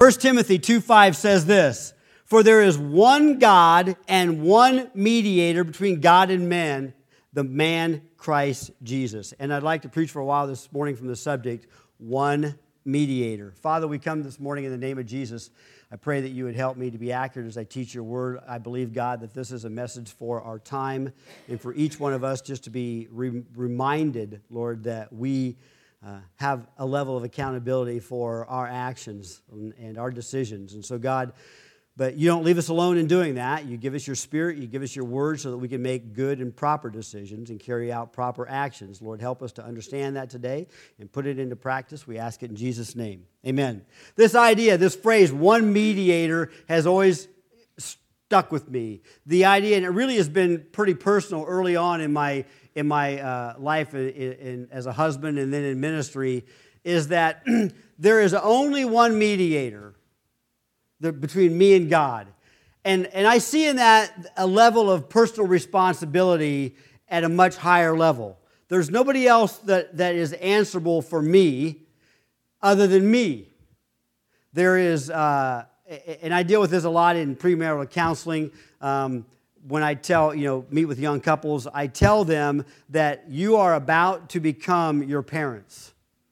1 Timothy 2:5 says this, "For there is one God and one mediator between God and men, the man Christ Jesus." And I'd like to preach for a while this morning from the subject, one mediator. Father, we come this morning in the name of Jesus. I pray that you would help me to be accurate as I teach your word. I believe, God, that this is a message for our time and for each one of us just to be reminded, Lord, that we have a level of accountability for our actions and our decisions. And so, God, but you don't leave us alone in doing that. You give us your Spirit, you give us your word so that we can make good and proper decisions and carry out proper actions. Lord, help us to understand that today and put it into practice. We ask it in Jesus' name. Amen. This idea, this phrase, one mediator, has always stuck with me. The idea, and it really has been pretty personal early on in my life as a husband and then in ministry, is that there is only one mediator between me and God. And I see in that a level of personal responsibility at a much higher level. There's nobody else that is answerable for me other than me. There is, and I deal with this a lot in premarital counseling. When I meet with young couples, I tell them that you are about to become your parents.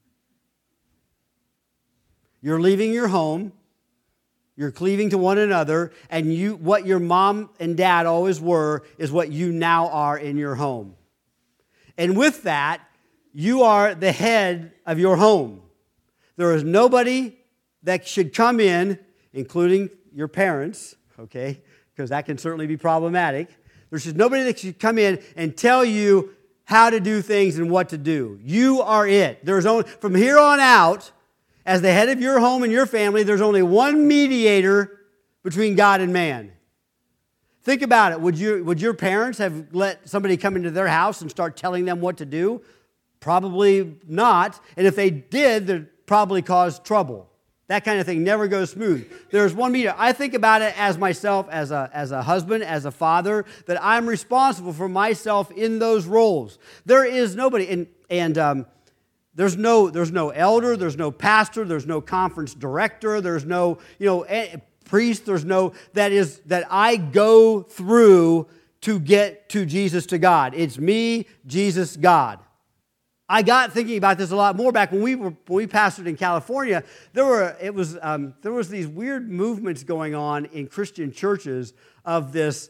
You're leaving your home. You're cleaving to one another, and what your mom and dad always were is what you now are in your home. And with that, you are the head of your home. There is nobody that should come in, including your parents, okay, because that can certainly be problematic. There's just nobody that should come in and tell you how to do things and what to do. You are it. There's only, from here on out, as the head of your home and your family, there's only one mediator between God and man. Think about it. Would your parents have let somebody come into their house and start telling them what to do? Probably not. And if they did, they'd probably cause trouble. That kind of thing never goes smooth. There's one mediator. I think about it as myself, as a husband, as a father, that I'm responsible for myself in those roles. There is nobody, and there's no elder, there's no pastor, there's no conference director, there's no priest, there's no that I go through to get to Jesus, to God. It's me, Jesus, God. I got thinking about this a lot more back when we pastored in California. There was these weird movements going on in Christian churches of this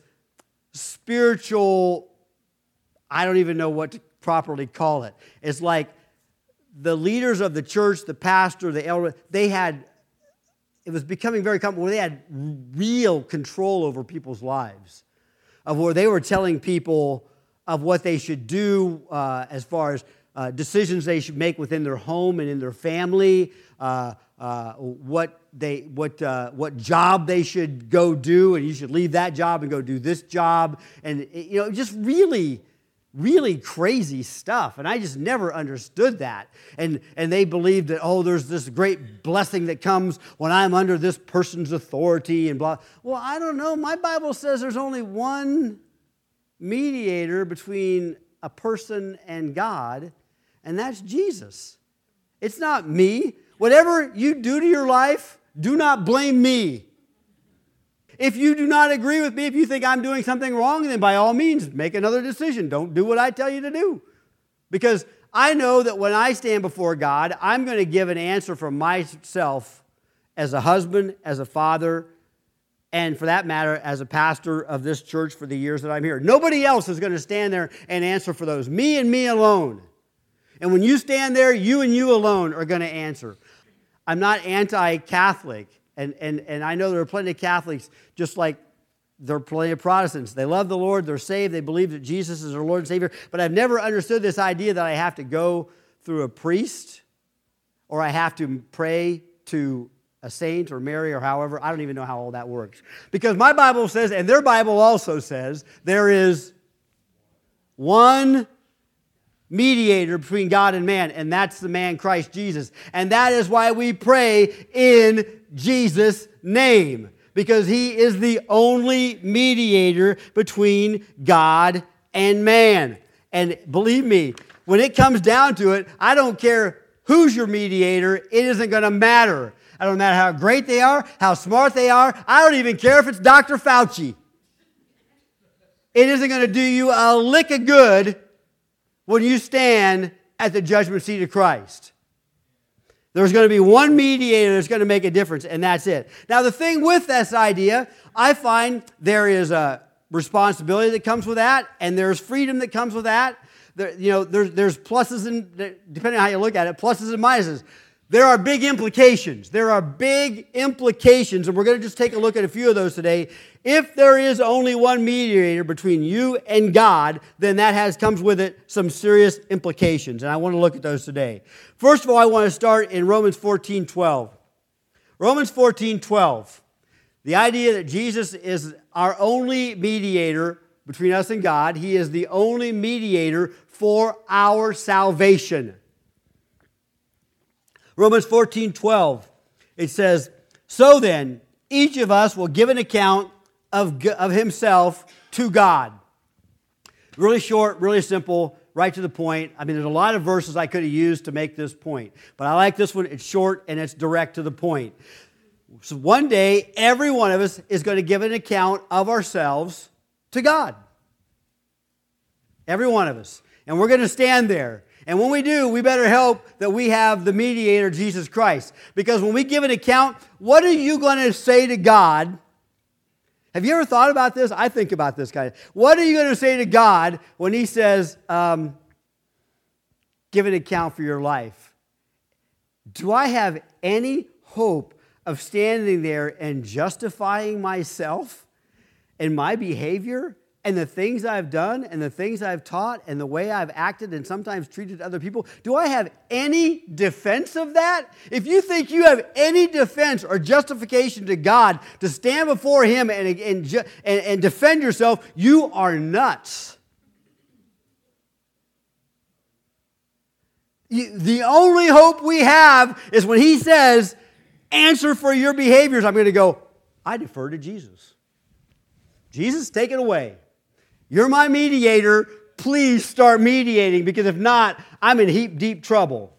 spiritual, I don't even know what to properly call it. It's like the leaders of the church, the pastor, the elder, it was becoming very common where they had real control over people's lives, of where they were telling people of what they should do as far as decisions they should make within their home and in their family, what job they should go do, and you should leave that job and go do this job, and just really, really crazy stuff. And I just never understood that. And they believed that, there's this great blessing that comes when I'm under this person's authority and blah. Well, I don't know. My Bible says there's only one mediator between a person and God, and that's Jesus. It's not me. Whatever you do to your life, do not blame me. If you do not agree with me, if you think I'm doing something wrong, then by all means, make another decision. Don't do what I tell you to do. Because I know that when I stand before God, I'm going to give an answer for myself as a husband, as a father, and for that matter, as a pastor of this church for the years that I'm here. Nobody else is going to stand there and answer for those. Me and me alone. And when you stand there, you and you alone are going to answer. I'm not anti-Catholic. And I know there are plenty of Catholics, just like there are plenty of Protestants. They love the Lord, they're saved, they believe that Jesus is their Lord and Savior. But I've never understood this idea that I have to go through a priest or I have to pray to a saint or Mary or however. I don't even know how all that works. Because my Bible says, and their Bible also says, there is one mediator between God and man, and that's the man Christ Jesus. And that is why we pray in Jesus' name, because He is the only mediator between God and man. And believe me, when it comes down to it, I don't care who's your mediator, it isn't going to matter. I don't matter how great they are, how smart they are. I don't even care if it's Dr. Fauci. It isn't going to do you a lick of good when you stand at the judgment seat of Christ. There's going to be one mediator that's going to make a difference, and that's it. Now, the thing with this idea, I find there is a responsibility that comes with that, and there's freedom that comes with that. There's pluses and, depending on how you look at it, pluses and minuses. There are big implications. There are big implications, and we're going to just take a look at a few of those today. If there is only one mediator between you and God, then that comes with it some serious implications, and I want to look at those today. First of all, I want to start in Romans 14:12. Romans 14:12. The idea that Jesus is our only mediator between us and God. He is the only mediator for our salvation. Romans 14:12, it says, "So then, each of us will give an account of himself to God." Really short, really simple, right to the point. I mean, there's a lot of verses I could have used to make this point, but I like this one. It's short and it's direct to the point. So one day, every one of us is going to give an account of ourselves to God. Every one of us. And we're going to stand there. And when we do, we better hope that we have the mediator, Jesus Christ. Because when we give an account, what are you going to say to God? Have you ever thought about this? I think about this kind of. What are you going to say to God when He says, give an account for your life? Do I have any hope of standing there and justifying myself and my behavior and the things I've done and the things I've taught and the way I've acted and sometimes treated other people? Do I have any defense of that? If you think you have any defense or justification to God to stand before Him and defend yourself, you are nuts. The only hope we have is when He says, answer for your behaviors. I'm going to go, I defer to Jesus. Jesus, take it away. You're my mediator. Please start mediating, because if not, I'm in deep trouble.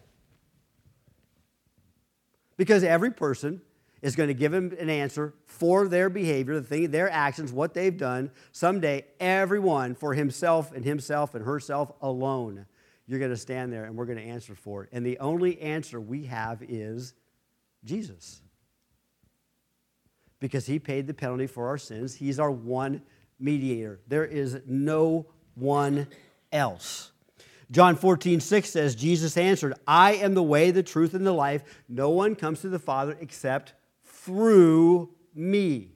Because every person is going to give Him an answer for their behavior, their actions, what they've done. Someday, everyone for himself and herself alone. You're going to stand there and we're going to answer for it. And the only answer we have is Jesus. Because He paid the penalty for our sins. He's our one mediator. There is no one else. John 14:6 says, Jesus answered, I am the way, the truth, and the life. No one comes to the Father except through me.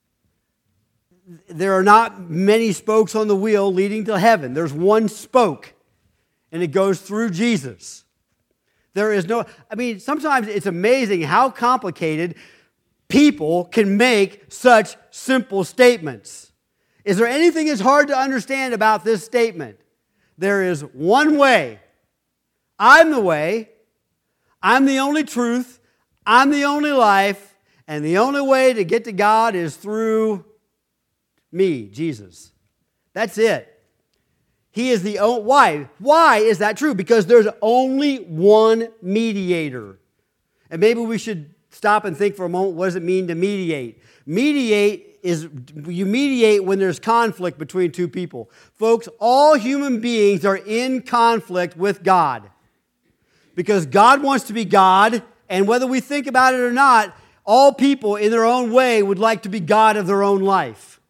There are not many spokes on the wheel leading to heaven. There's one spoke, and it goes through Jesus. There is no, sometimes it's amazing how complicated people can make such simple statements. Is there anything that's hard to understand about this statement? There is one way. I'm the way. I'm the only truth. I'm the only life. And the only way to get to God is through me, Jesus. That's it. He is the only. Why? Why is that true? Because there's only one mediator. And maybe we should stop and think for a moment, what does it mean to mediate? You mediate when there's conflict between two people. Folks, all human beings are in conflict with God. Because God wants to be God, and whether we think about it or not, all people in their own way would like to be God of their own life.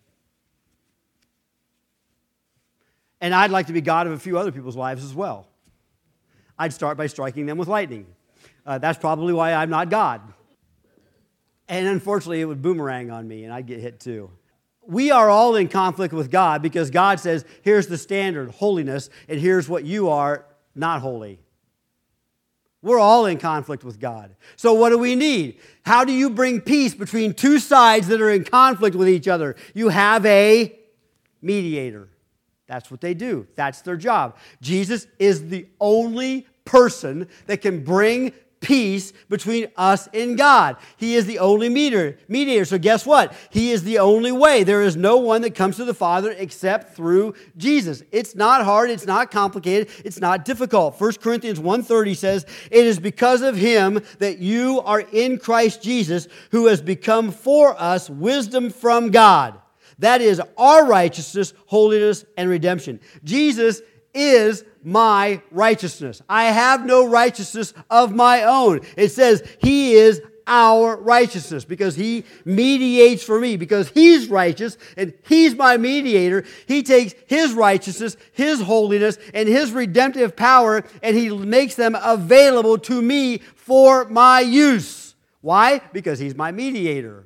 And I'd like to be God of a few other people's lives as well. I'd start by striking them with lightning. That's probably why I'm not God. And unfortunately, it would boomerang on me, and I'd get hit too. We are all in conflict with God because God says, here's the standard, holiness, and here's what you are, not holy. We're all in conflict with God. So what do we need? How do you bring peace between two sides that are in conflict with each other? You have a mediator. That's what they do. That's their job. Jesus is the only person that can bring peace between us and God. He is the only mediator. So guess what? He is the only way. There is no one that comes to the Father except through Jesus. It's not hard. It's not complicated. It's not difficult. 1 Corinthians 1:30 says, "It is because of him that you are in Christ Jesus, who has become for us wisdom from God. That is our righteousness, holiness, and redemption." Jesus is my righteousness. I have no righteousness of my own. It says he is our righteousness because he mediates for me. Because he's righteous and he's my mediator, he takes his righteousness, his holiness, and his redemptive power, and he makes them available to me for my use. Why? Because he's my mediator.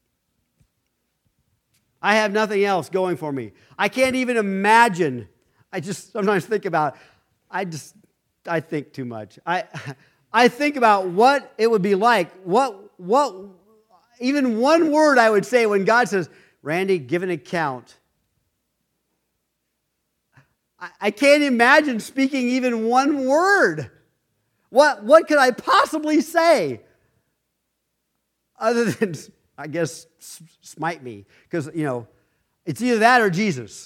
I have nothing else going for me. I can't even imagine. I just sometimes think about, I think too much. I think about what it would be like, what even one word I would say when God says, "Randy, give an account." I can't imagine speaking even one word. What could I possibly say other than, I guess, smite me? Because, it's either that or Jesus.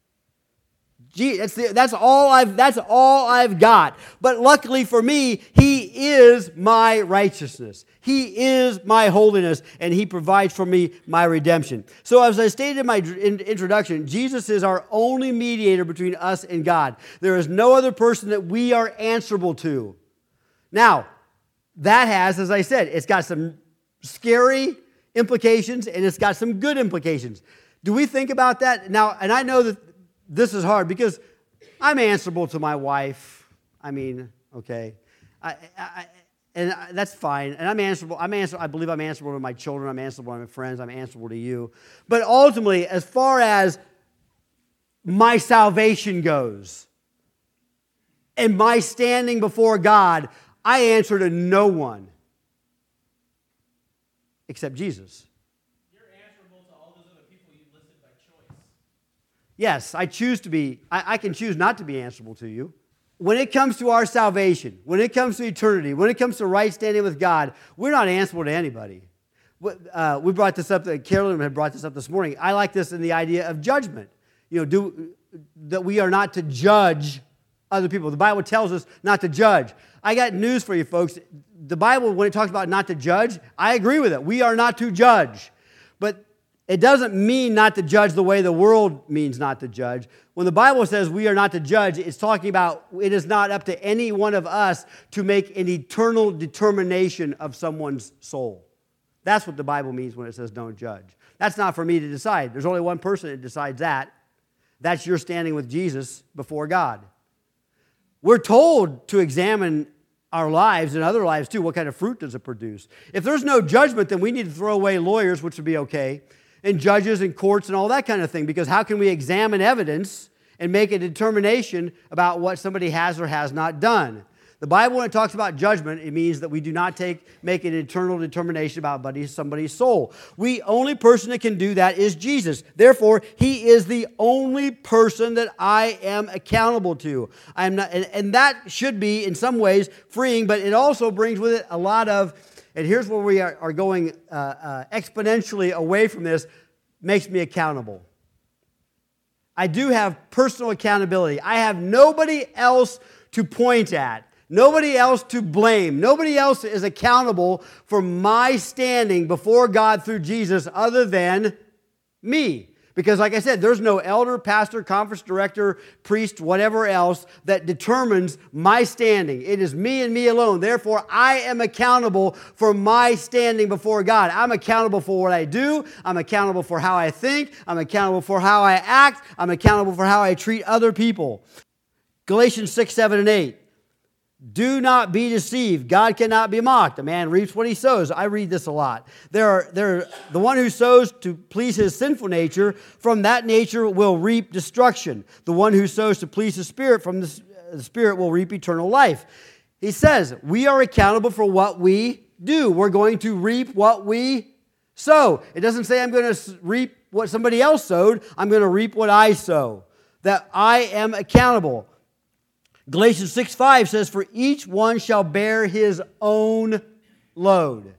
That's all I've got. But luckily for me, he is my righteousness. He is my holiness, and he provides for me my redemption. So as I stated in my introduction, Jesus is our only mediator between us and God. There is no other person that we are answerable to. Now, that has, as I said, it's got some scary implications, and it's got some good implications. Do we think about that? Now, and I know that this is hard because I'm answerable to my wife. I mean, okay. And that's fine. And I'm answerable. I believe I'm answerable to my children. I'm answerable to my friends. I'm answerable to you. But ultimately, as far as my salvation goes and my standing before God, I answer to no one except Jesus. Yes, I choose to be. I can choose not to be answerable to you. When it comes to our salvation, when it comes to eternity, when it comes to right standing with God, we're not answerable to anybody. We brought this up, Carolyn had brought this up this morning. I like this in the idea of judgment. That we are not to judge other people. The Bible tells us not to judge. I got news for you folks. The Bible, when it talks about not to judge, I agree with it. We are not to judge. But it doesn't mean not to judge the way the world means not to judge. When the Bible says we are not to judge, it's talking about it is not up to any one of us to make an eternal determination of someone's soul. That's what the Bible means when it says don't judge. That's not for me to decide. There's only one person that decides that. That's your standing with Jesus before God. We're told to examine our lives and other lives too. What kind of fruit does it produce? If there's no judgment, then we need to throw away lawyers, which would be okay, and judges and courts and all that kind of thing, because how can we examine evidence and make a determination about what somebody has or has not done? The Bible, when it talks about judgment, it means that we do not make an eternal determination about somebody's soul. The only person that can do that is Jesus. Therefore, he is the only person that I am accountable to. I'm not, and that should be, in some ways, freeing, but it also brings with it a lot of, and here's where we are going exponentially away from this, makes me accountable. I do have personal accountability. I have nobody else to point at. Nobody else to blame. Nobody else is accountable for my standing before God through Jesus other than me. Because like I said, there's no elder, pastor, conference director, priest, whatever else that determines my standing. It is me and me alone. Therefore, I am accountable for my standing before God. I'm accountable for what I do. I'm accountable for how I think. I'm accountable for how I act. I'm accountable for how I treat other people. Galatians 6, 7, and 8. Do not be deceived. God cannot be mocked. A man reaps what he sows. I read this a lot. The one who sows to please his sinful nature, from that nature will reap destruction. The one who sows to please the Spirit, from the Spirit will reap eternal life. He says, we are accountable for what we do. We're going to reap what we sow. It doesn't say I'm going to reap what somebody else sowed. I'm going to reap what I sow. That I am accountable. Galatians 6:5 says, for each one shall bear his own load.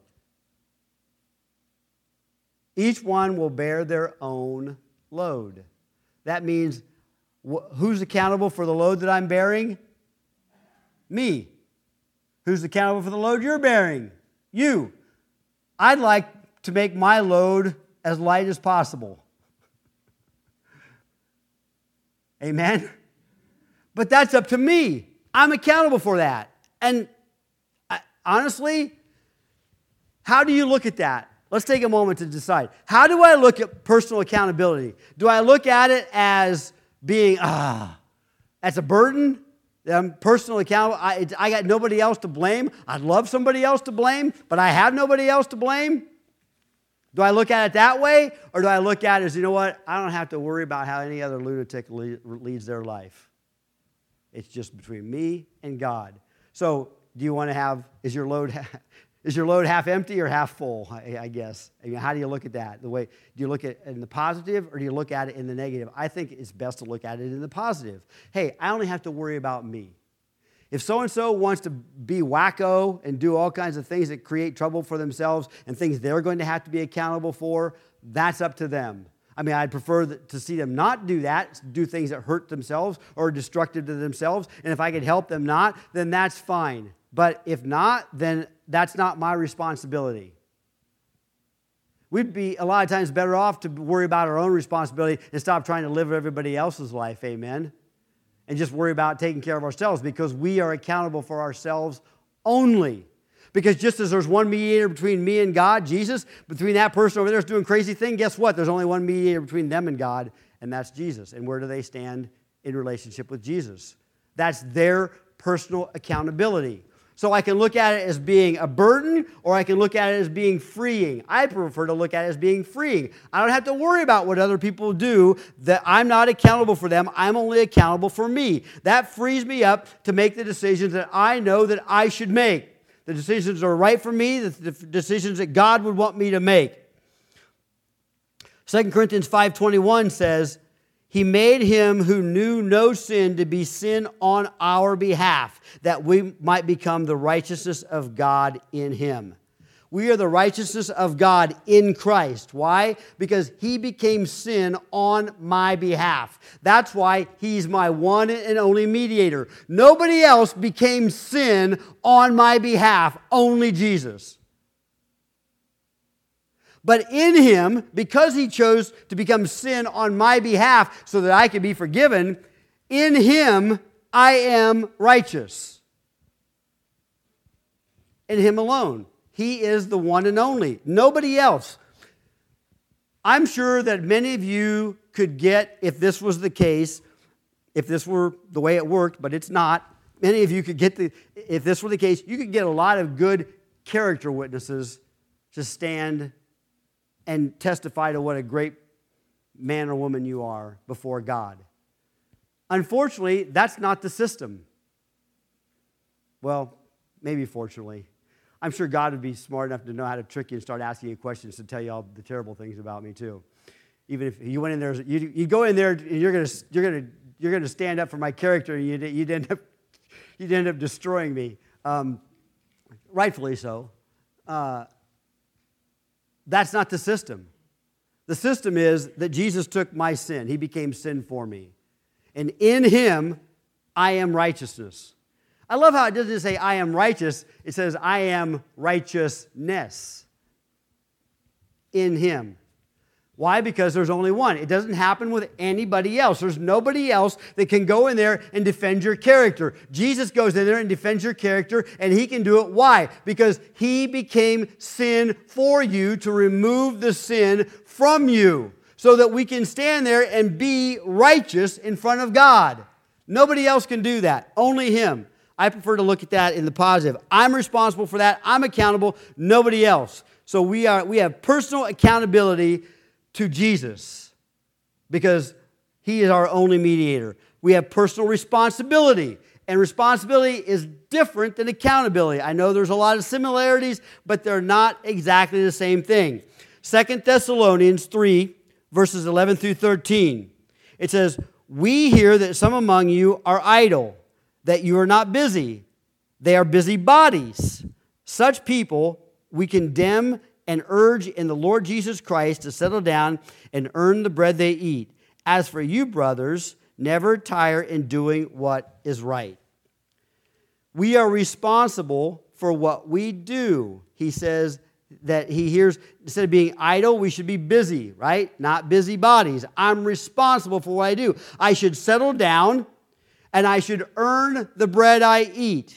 Each one will bear their own load. That means, who's accountable for the load that I'm bearing? Me. Who's accountable for the load you're bearing? You. I'd like to make my load as light as possible. Amen? But that's up to me. I'm accountable for that. And honestly, how do you look at that? Let's take a moment to decide. How do I look at personal accountability? Do I look at it as being, that's a burden? I'm personally accountable. I got nobody else to blame. I'd love somebody else to blame, but I have nobody else to blame. Do I look at it that way? Or do I look at it as, you know what? I don't have to worry about how any other lunatic leads their life. It's just between me and God. So do you want to have, is your load half empty or half full, I guess? I mean, how do you look at that? Do you look at it in the positive or do you look at it in the negative? I think it's best to look at it in the positive. Hey, I only have to worry about me. If so-and-so wants to be wacko and do all kinds of things that create trouble for themselves and things they're going to have to be accountable for, that's up to them. I mean, I'd prefer to see them not do that, do things that hurt themselves or are destructive to themselves. And if I could help them not, then that's fine. But if not, then that's not my responsibility. We'd be a lot of times better off to worry about our own responsibility and stop trying to live everybody else's life, amen? And just worry about taking care of ourselves because we are accountable for ourselves only. Because just as there's one mediator between me and God, Jesus, between that person over there who's doing crazy thing, guess what? There's only one mediator between them and God, and that's Jesus. And where do they stand in relationship with Jesus? That's their personal accountability. So I can look at it as being a burden, or I can look at it as being freeing. I prefer to look at it as being freeing. I don't have to worry about what other people do, that I'm not accountable for them. I'm only accountable for me. That frees me up to make the decisions that I know that I should make. The decisions that are right for me, the decisions that God would want me to make. 2 Corinthians 5:21 says, He made him who knew no sin to be sin on our behalf, that we might become the righteousness of God in him. We are the righteousness of God in Christ. Why? Because he became sin on my behalf. That's why he's my one and only mediator. Nobody else became sin on my behalf, only Jesus. But in him, because he chose to become sin on my behalf so that I could be forgiven, in him I am righteous. In him alone. He is the one and only. Nobody else. I'm sure that many of you could get, if this was the case, if this were the way it worked, but it's not, many of you could get, if this were the case, you could get a lot of good character witnesses to stand and testify to what a great man or woman you are before God. Unfortunately, that's not the system. Well, maybe fortunately. I'm sure God would be smart enough to know how to trick you and start asking you questions to tell you all the terrible things about me too. Even if you went in there, you go in there and you're going to stand up for my character, and you'd end up destroying me, rightfully so. That's not the system. The system is that Jesus took my sin. He became sin for me. And in him, I am righteousness. I love how it doesn't say I am righteous. It says I am righteousness in him. Why? Because there's only one. It doesn't happen with anybody else. There's nobody else that can go in there and defend your character. Jesus goes in there and defends your character, and he can do it. Why? Because he became sin for you to remove the sin from you so that we can stand there and be righteous in front of God. Nobody else can do that. Only him. I prefer to look at that in the positive. I'm responsible for that. I'm accountable. Nobody else. So we have personal accountability to Jesus because he is our only mediator. We have personal responsibility, and responsibility is different than accountability. I know there's a lot of similarities, but they're not exactly the same thing. 2 Thessalonians 3, verses 11 through 13. It says, "We hear that some among you are idle, that you are not busy. They are busybodies. Such people we condemn and urge in the Lord Jesus Christ to settle down and earn the bread they eat. As for you, brothers, never tire in doing what is right. We are responsible for what we do. He says that he hears, instead of being idle, we should be busy, right? Not busybodies. I'm responsible for what I do. I should settle down and I should earn the bread I eat.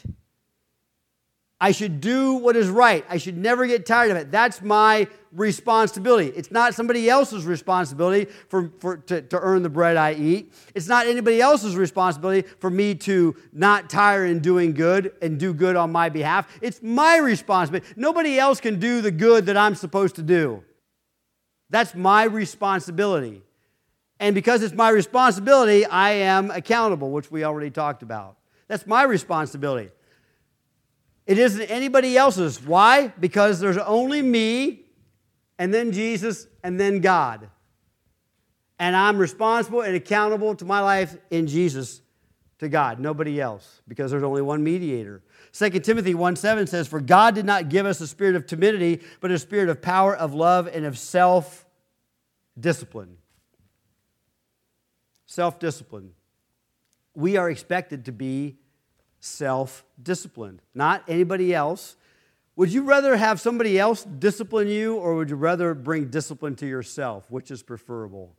I should do what is right. I should never get tired of it. That's my responsibility. It's not somebody else's responsibility to earn the bread I eat. It's not anybody else's responsibility for me to not tire in doing good and do good on my behalf. It's my responsibility. Nobody else can do the good that I'm supposed to do. That's my responsibility. And because it's my responsibility, I am accountable, which we already talked about. That's my responsibility. It isn't anybody else's. Why? Because there's only me, and then Jesus, and then God. And I'm responsible and accountable to my life in Jesus to God, nobody else, because there's only one mediator. 2 Timothy 1:7 says, "For God did not give us a spirit of timidity, but a spirit of power, of love, and of self-discipline." Self-discipline. We are expected to be self-disciplined, not anybody else. Would you rather have somebody else discipline you, or would you rather bring discipline to yourself? Which is preferable?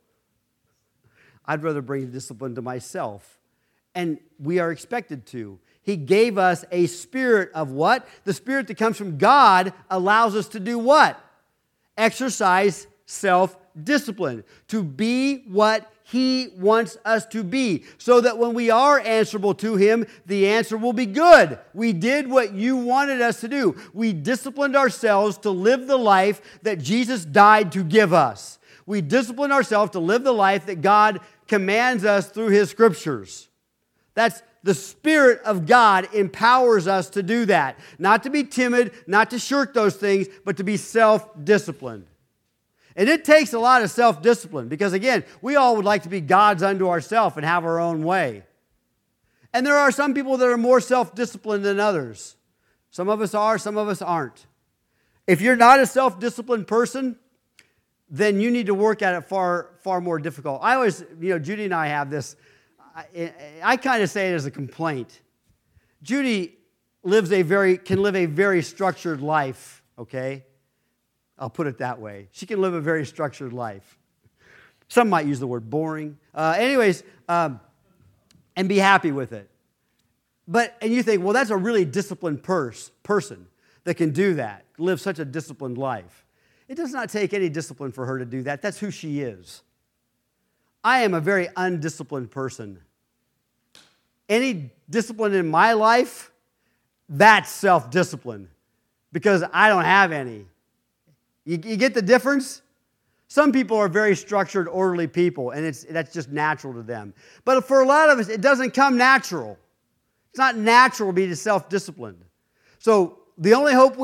I'd rather bring discipline to myself. And we are expected to. He gave us a spirit of what? The spirit that comes from God allows us to do what? Exercise self-discipline. To be what He wants us to be, so that when we are answerable to Him, the answer will be good. We did what you wanted us to do. We disciplined ourselves to live the life that Jesus died to give us. We disciplined ourselves to live the life that God commands us through His Scriptures. That's the Spirit of God empowers us to do that. Not to be timid, not to shirk those things, but to be self-disciplined. And it takes a lot of self-discipline because, again, we all would like to be gods unto ourselves and have our own way. And there are some people that are more self-disciplined than others. Some of us are, some of us aren't. If you're not a self-disciplined person, then you need to work at it far more difficult. I always, Judy and I have this, I kind of say it as a complaint. Judy can live a very structured life, okay? I'll put it that way. She can live a very structured life. Some might use the word boring. And be happy with it. And you think, well, that's a really disciplined person that can do that, live such a disciplined life. It does not take any discipline for her to do that. That's who she is. I am a very undisciplined person. Any discipline in my life, that's self-discipline, because I don't have any. You get the difference? Some people are very structured, orderly people, and that's just natural to them. But for a lot of us, it doesn't come natural. It's not natural to be self-disciplined. So the only hope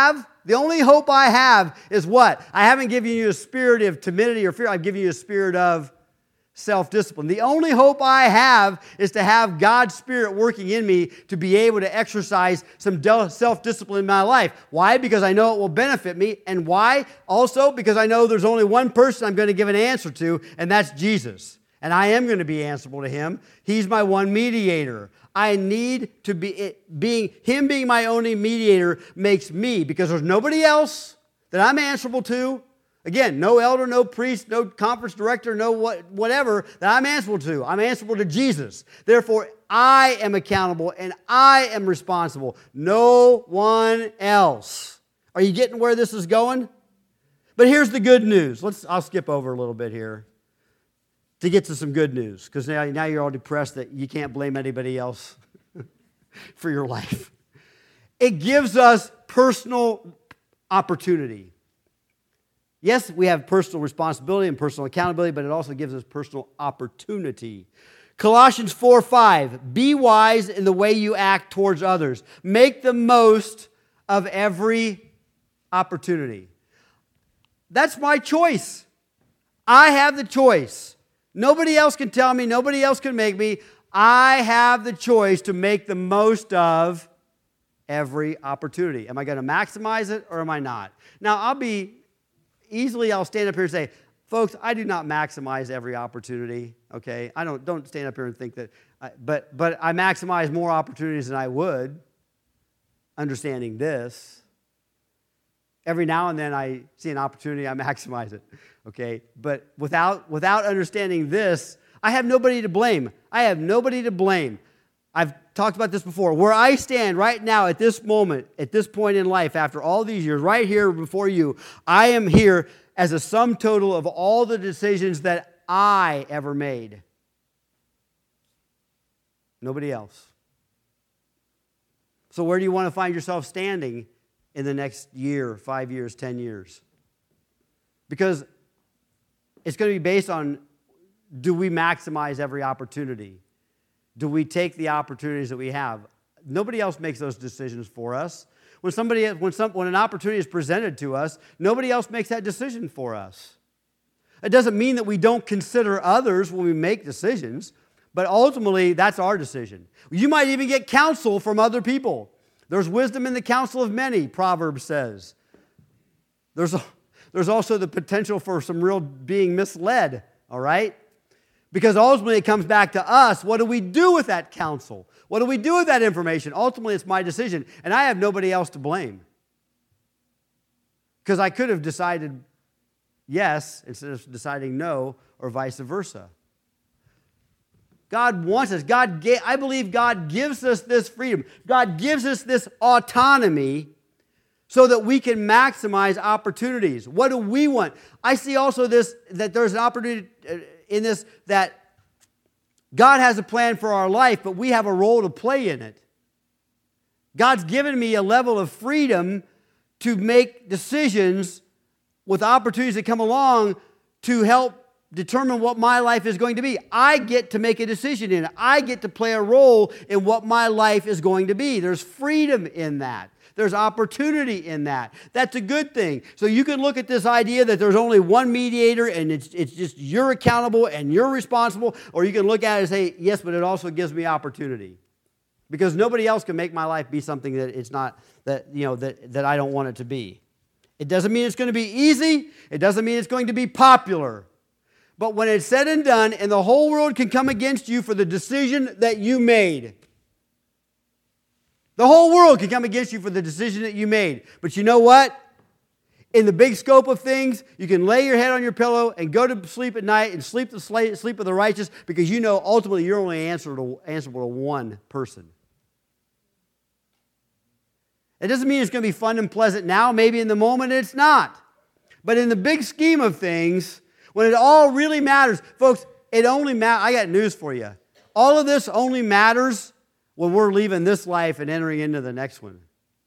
I have is what? I haven't given you a spirit of timidity or fear. I've given you a spirit of self-discipline. The only hope I have is to have God's Spirit working in me to be able to exercise some self-discipline in my life. Why? Because I know it will benefit me. And why? Also because I know there's only one person I'm going to give an answer to, and that's Jesus. And I am going to be answerable to Him. He's my one mediator. I need to Him being my only mediator makes me, because there's nobody else that I'm answerable to. Again, no elder, no priest, no conference director, no whatever that I'm answerable to. I'm answerable to Jesus. Therefore, I am accountable and I am responsible. No one else. Are you getting where this is going? But here's the good news. I'll skip over a little bit here to get to some good news, because now you're all depressed that you can't blame anybody else for your life. It gives us personal opportunity. Yes, we have personal responsibility and personal accountability, but it also gives us personal opportunity. Colossians 4:5, be wise in the way you act towards others. Make the most of every opportunity. That's my choice. I have the choice. Nobody else can tell me. Nobody else can make me. I have the choice to make the most of every opportunity. Am I going to maximize it or am I not? Now, I'll stand up here and say, folks, I do not maximize every opportunity, okay? Don't stand up here and think that, but I maximize more opportunities than I would, understanding this. Every now and then I see an opportunity, I maximize it, okay? But without understanding this, I have nobody to blame. I've talked about this before. Where I stand right now at this moment, at this point in life, after all these years, right here before you, I am here as a sum total of all the decisions that I ever made. Nobody else. So where do you want to find yourself standing in the next year, 5 years, 10 years? Because it's going to be based on, do we maximize every opportunity? Do we take the opportunities that we have? Nobody else makes those when for us. When an opportunity is presented to us, nobody else makes that decision for us. It doesn't mean that we don't consider others when we make decisions, but ultimately that's our decision. You might even get counsel from other people. There's wisdom in the counsel of many, Proverbs says. There's also the potential for some real being misled, all right? Because ultimately it comes back to us. What do we do with that counsel? What do we do with that information? Ultimately, it's my decision, and I have nobody else to blame. Because I could have decided yes instead of deciding no, or vice versa. God wants us. I believe God gives us this freedom. God gives us this autonomy so that we can maximize opportunities. What do we want? I see also that there's an opportunity in this, that God has a plan for our life, but we have a role to play in it. God's given me a level of freedom to make decisions with opportunities that come along to help determine what my life is going to be. I get to make a decision in it. I get to play a role in what my life is going to be. There's freedom in that. There's opportunity in that. That's a good thing. So you can look at this idea that there's only one mediator and it's just you're accountable and you're responsible, or you can look at it and say, yes, but it also gives me opportunity. Because nobody else can make my life be something that it's not, that I don't want it to be. It doesn't mean it's going to be easy. It doesn't mean it's going to be popular. But when it's said and done, and the whole world can come against you for the decision that you made. The whole world can come against you for the decision that you made. But you know what? In the big scope of things, you can lay your head on your pillow and go to sleep at night and sleep the sleep of the righteous, because you know ultimately you're only answerable to one person. It doesn't mean it's going to be fun and pleasant now. Maybe in the moment it's not. But in the big scheme of things, when it all really matters, folks, it only matters. I got news for you. All of this only matters when we're leaving this life and entering into the next one.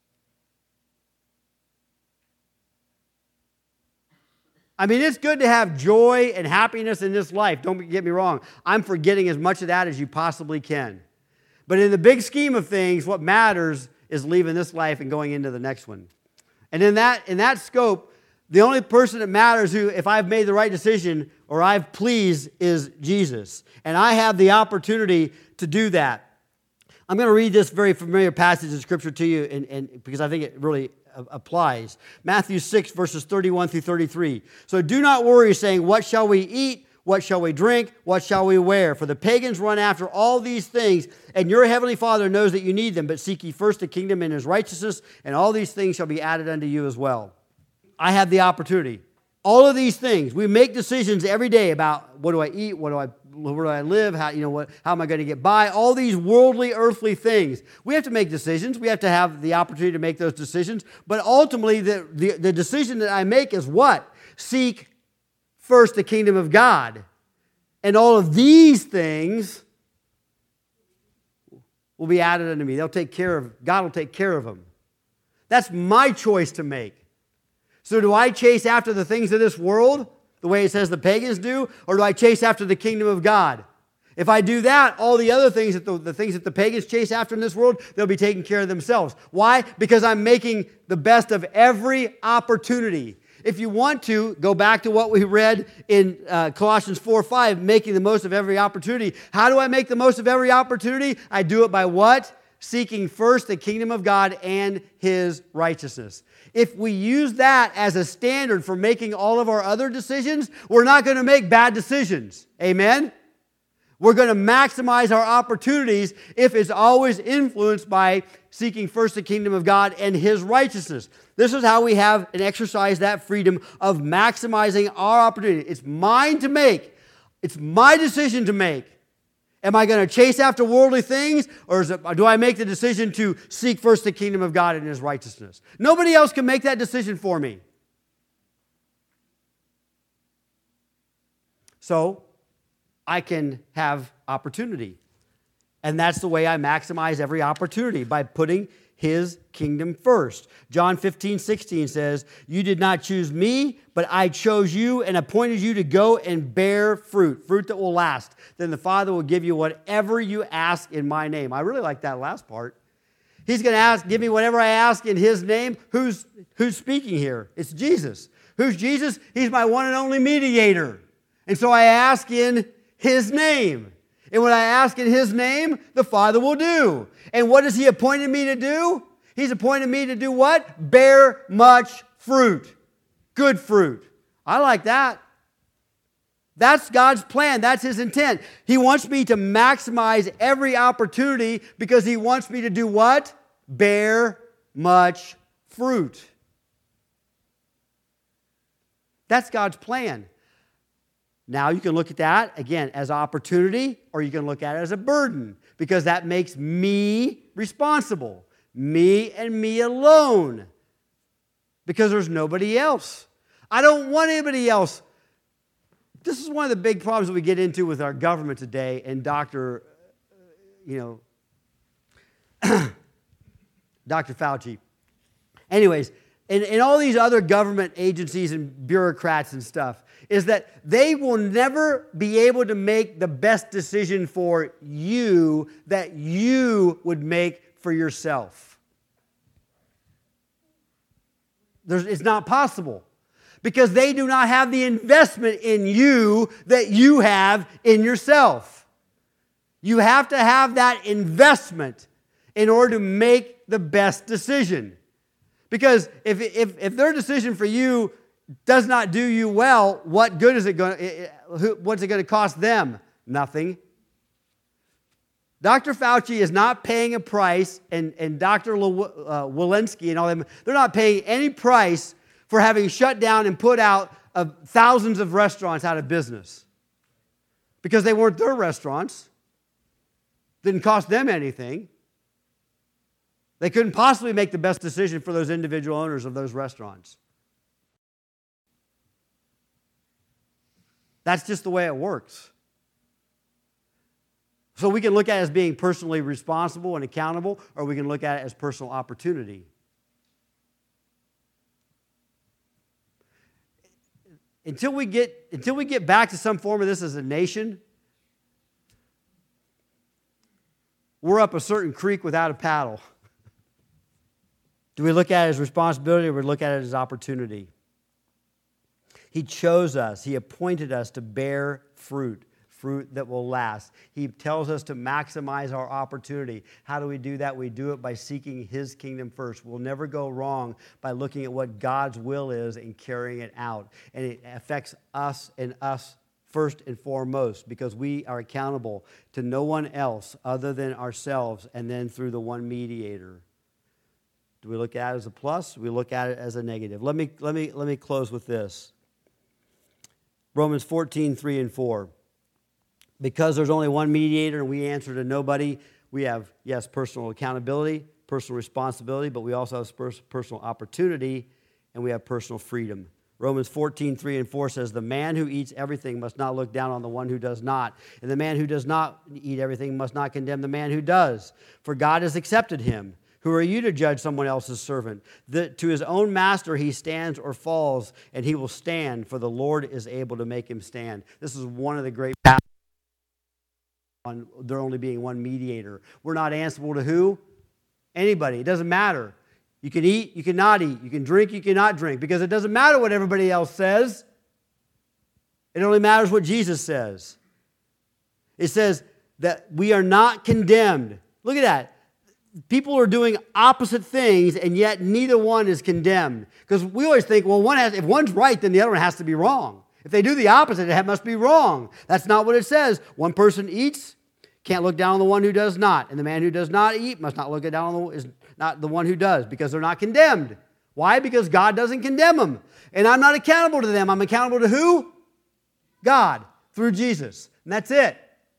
I mean, it's good to have joy and happiness in this life. Don't get me wrong. I'm for getting as much of that as you possibly can. But in the big scheme of things, what matters is leaving this life and going into the next one. And in that scope, the only person that matters who, if I've made the right decision or I've pleased, is Jesus. And I have the opportunity to do that. I'm going to read this very familiar passage of Scripture to you and because I think it really applies. Matthew 6, verses 31 through 33. So do not worry, saying, what shall we eat? What shall we drink? What shall we wear? For the pagans run after all these things, and your heavenly Father knows that you need them. But seek ye first the kingdom and His righteousness, and all these things shall be added unto you as well. I have the opportunity. All of these things, we make decisions every day about what do I eat, where do I live, how am I going to get by? All these worldly, earthly things. We have to make decisions. We have to have the opportunity to make those decisions. But ultimately, the decision that I make is what? Seek first the kingdom of God. And all of these things will be added unto me. God will take care of them. That's my choice to make. So do I chase after the things of this world, the way it says the pagans do, or do I chase after the kingdom of God? If I do that, all the other things, the things that the pagans chase after in this world, they'll be taking care of themselves. Why? Because I'm making the best of every opportunity. If you want to, go back to what we read in Colossians 4:5, making the most of every opportunity. How do I make the most of every opportunity? I do it by what? Seeking first the kingdom of God and His righteousness. If we use that as a standard for making all of our other decisions, we're not going to make bad decisions. Amen? We're going to maximize our opportunities if it's always influenced by seeking first the kingdom of God and His righteousness. This is how we have and exercise that freedom of maximizing our opportunity. It's mine to make. It's my decision to make. Am I going to chase after worldly things, or do I make the decision to seek first the kingdom of God and His righteousness? Nobody else can make that decision for me. So, I can have opportunity. And that's the way I maximize every opportunity, by putting His kingdom first. John 15:16 says, "You did not choose me, but I chose you and appointed you to go and bear fruit that will last. Then the Father will give you whatever you ask in my name." I really like that last part. He's going to give me whatever I ask in His name. Who's speaking here? It's Jesus. Who's Jesus? He's my one and only mediator. And so I ask in His name. And when I ask in His name, the Father will do. And what has He appointed me to do? He's appointed me to do what? Bear much fruit. Good fruit. I like that. That's God's plan. That's His intent. He wants me to maximize every opportunity because He wants me to do what? Bear much fruit. That's God's plan. Now you can look at that, again, as opportunity, or you can look at it as a burden, because that makes me responsible. Me and me alone. Because there's nobody else. I don't want anybody else. This is one of the big problems that we get into with our government today, and Dr. Fauci. Anyways, and all these other government agencies and bureaucrats and stuff, is that they will never be able to make the best decision for you that you would make for yourself. It's not possible. Because they do not have the investment in you that you have in yourself. You have to have that investment in order to make the best decision. Because if their decision for you does not do you well, what good is it going to, what's it going to cost them? Nothing. Dr. Fauci is not paying a price, and Dr. Walensky and all them, they're not paying any price for having shut down and put out thousands of restaurants out of business. Because they weren't their restaurants. Didn't cost them anything. They couldn't possibly make the best decision for those individual owners of those restaurants. That's just the way it works. So we can look at it as being personally responsible and accountable, or we can look at it as personal opportunity. Until we get back to some form of this as a nation, we're up a certain creek without a paddle. Do we look at it as responsibility, or do we look at it as opportunity? He chose us. He appointed us to bear fruit that will last. He tells us to maximize our opportunity. How do we do that? We do it by seeking His kingdom first. We'll never go wrong by looking at what God's will is and carrying it out. And it affects us and us first and foremost, because we are accountable to no one else other than ourselves, and then through the one mediator. Do we look at it as a plus? We look at it as a negative. Let me close with this. Romans 14:3 and 4. Because there's only one mediator and we answer to nobody, we have, yes, personal accountability, personal responsibility, but we also have personal opportunity, and we have personal freedom. Romans 14:3 and 4 says, "The man who eats everything must not look down on the one who does not. And the man who does not eat everything must not condemn the man who does. For God has accepted him. Who are you to judge someone else's servant? To his own master he stands or falls, and he will stand, for the Lord is able to make him stand." This is one of the great passages on there only being one mediator. We're not answerable to who? Anybody. It doesn't matter. You can eat, you cannot eat. You can drink, you cannot drink. Because it doesn't matter what everybody else says. It only matters what Jesus says. It says that we are not condemned. Look at that. People are doing opposite things, and yet neither one is condemned. Because we always think, well, if one's right, then the other one has to be wrong. If they do the opposite, it must be wrong. That's not what it says. One person eats, can't look down on the one who does not. And the man who does not eat must not look down on is not the one who does, because they're not condemned. Why? Because God doesn't condemn them. And I'm not accountable to them. I'm accountable to who? God, through Jesus. And that's it.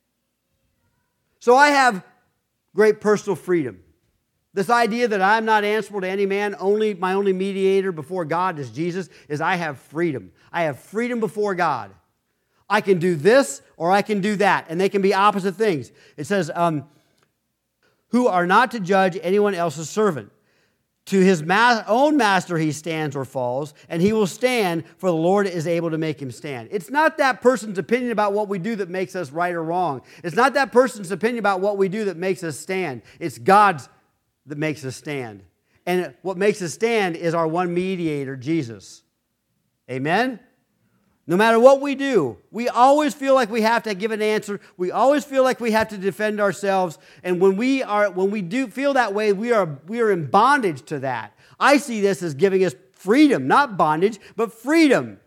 So I have great personal freedom. This idea that I'm not answerable to any man, my only mediator before God is Jesus, is I have freedom. I have freedom before God. I can do this or I can do that, and they can be opposite things. It says, who are not to judge anyone else's servant. To his own master he stands or falls, and he will stand, for the Lord is able to make him stand. It's not that person's opinion about what we do that makes us right or wrong. It's not that person's opinion about what we do that makes us stand. It's God's that makes us stand. And what makes us stand is our one mediator, Jesus. Amen? No matter what we do, we always feel like we have to give an answer. We always feel like we have to defend ourselves. And when we do feel that way, we are in bondage to that. I see this as giving us freedom, not bondage, but freedom.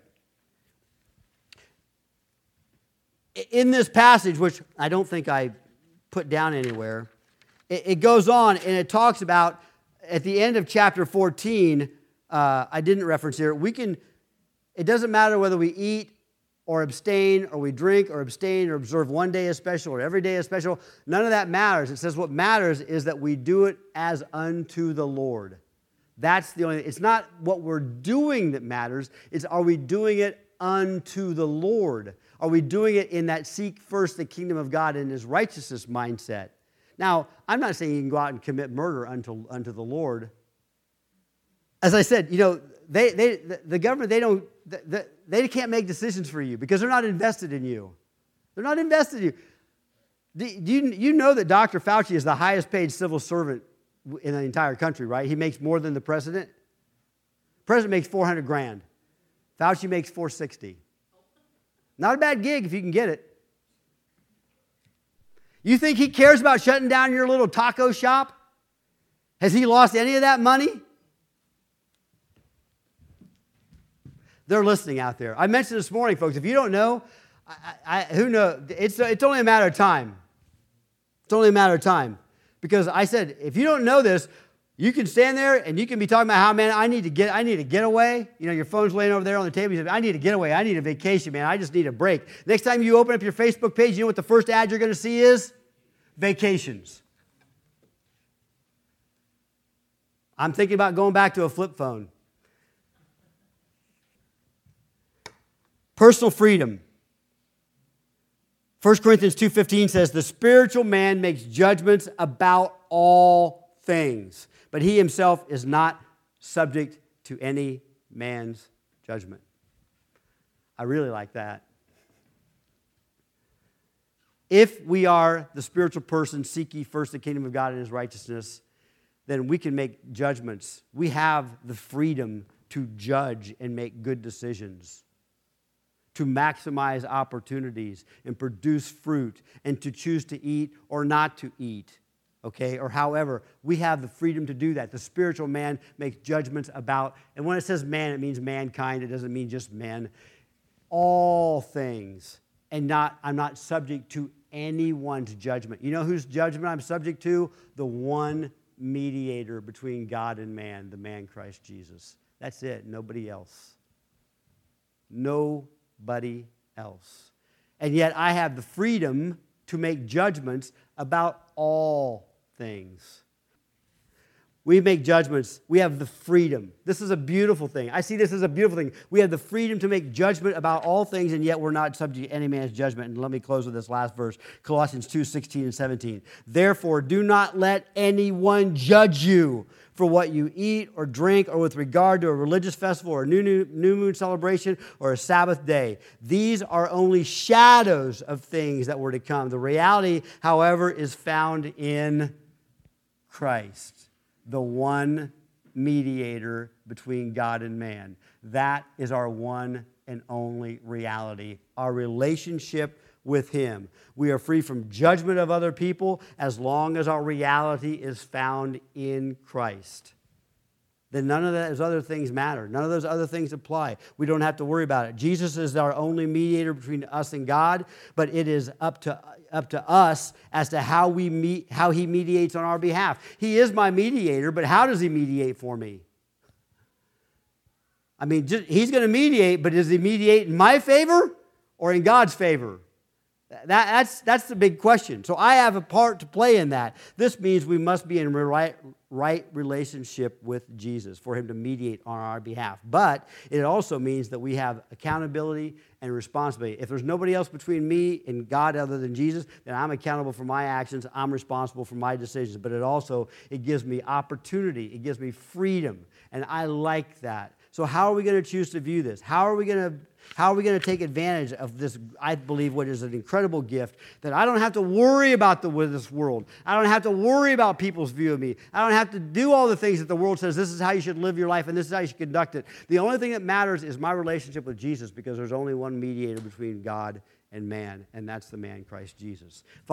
In this passage, which I don't think I put down anywhere, it goes on and it talks about, at the end of chapter 14, I didn't reference here, it doesn't matter whether we eat or abstain or we drink or abstain or observe one day as special or every day as special. None of that matters. It says what matters is that we do it as unto the Lord. That's the only thing. It's not what we're doing that matters. It's are we doing it unto the Lord? Are we doing it in that seek first the kingdom of God and His righteousness mindset? Now, I'm not saying you can go out and commit murder unto the Lord. As I said, the government, they can't make decisions for you because they're not invested in you. They're not invested in you. Do you know that Dr. Fauci is the highest paid civil servant in the entire country, right? He makes more than the president. The president makes $400,000. Fauci makes $460,000. Not a bad gig if you can get it. You think he cares about shutting down your little taco shop? Has he lost any of that money? They're listening out there. I mentioned this morning, folks, if you don't know, who knows? It's only a matter of time. It's only a matter of time. Because I said, if you don't know this, you can stand there and you can be talking about how, man, I need to get away. Your phone's laying over there on the table. You say, I need to get away. I need a vacation, man. I just need a break. Next time you open up your Facebook page, you know what the first ad you're going to see is? Vacations. I'm thinking about going back to a flip phone. Personal freedom. 1 Corinthians 2:15 says, the spiritual man makes judgments about all things, but he himself is not subject to any man's judgment. I really like that. If we are the spiritual person, seek ye first the kingdom of God and His righteousness, then we can make judgments. We have the freedom to judge and make good decisions, to maximize opportunities and produce fruit, and to choose to eat or not to eat, okay? Or however, we have the freedom to do that. The spiritual man makes judgments about, and when it says man, it means mankind. It doesn't mean just men. All things. And I'm not subject to anyone's judgment. You know whose judgment I'm subject to? The one mediator between God and man, the man Christ Jesus. That's it. Nobody else. Nobody else. And yet I have the freedom to make judgments about all things. We make judgments. We have the freedom. This is a beautiful thing. I see this as a beautiful thing. We have the freedom to make judgment about all things, and yet we're not subject to any man's judgment. And let me close with this last verse, Colossians 2:16 and 17. Therefore, do not let anyone judge you for what you eat or drink, or with regard to a religious festival or a new moon celebration or a Sabbath day. These are only shadows of things that were to come. The reality, however, is found in Christ, the one mediator between God and man. That is our one and only reality, our relationship with Him. We are free from judgment of other people as long as our reality is found in Christ. Then none of those other things matter. None of those other things apply. We don't have to worry about it. Jesus is our only mediator between us and God, but it is up to us as to how He mediates on our behalf. He is my mediator, but how does He mediate for me? I mean, He's going to mediate, but does He mediate in my favor or in God's favor? That's the big question. So I have a part to play in that. This means we must be in right relationship with Jesus for Him to mediate on our behalf. But it also means that we have accountability and responsibility. If there's nobody else between me and God other than Jesus, then I'm accountable for my actions. I'm responsible for my decisions. But it gives me opportunity. It gives me freedom. And I like that. So how are we going to choose to view this? How are we going to take advantage of this, I believe, what is an incredible gift, that I don't have to worry about this world. I don't have to worry about people's view of me. I don't have to do all the things that the world says, this is how you should live your life and this is how you should conduct it. The only thing that matters is my relationship with Jesus, because there's only one mediator between God and man, and that's the man Christ Jesus.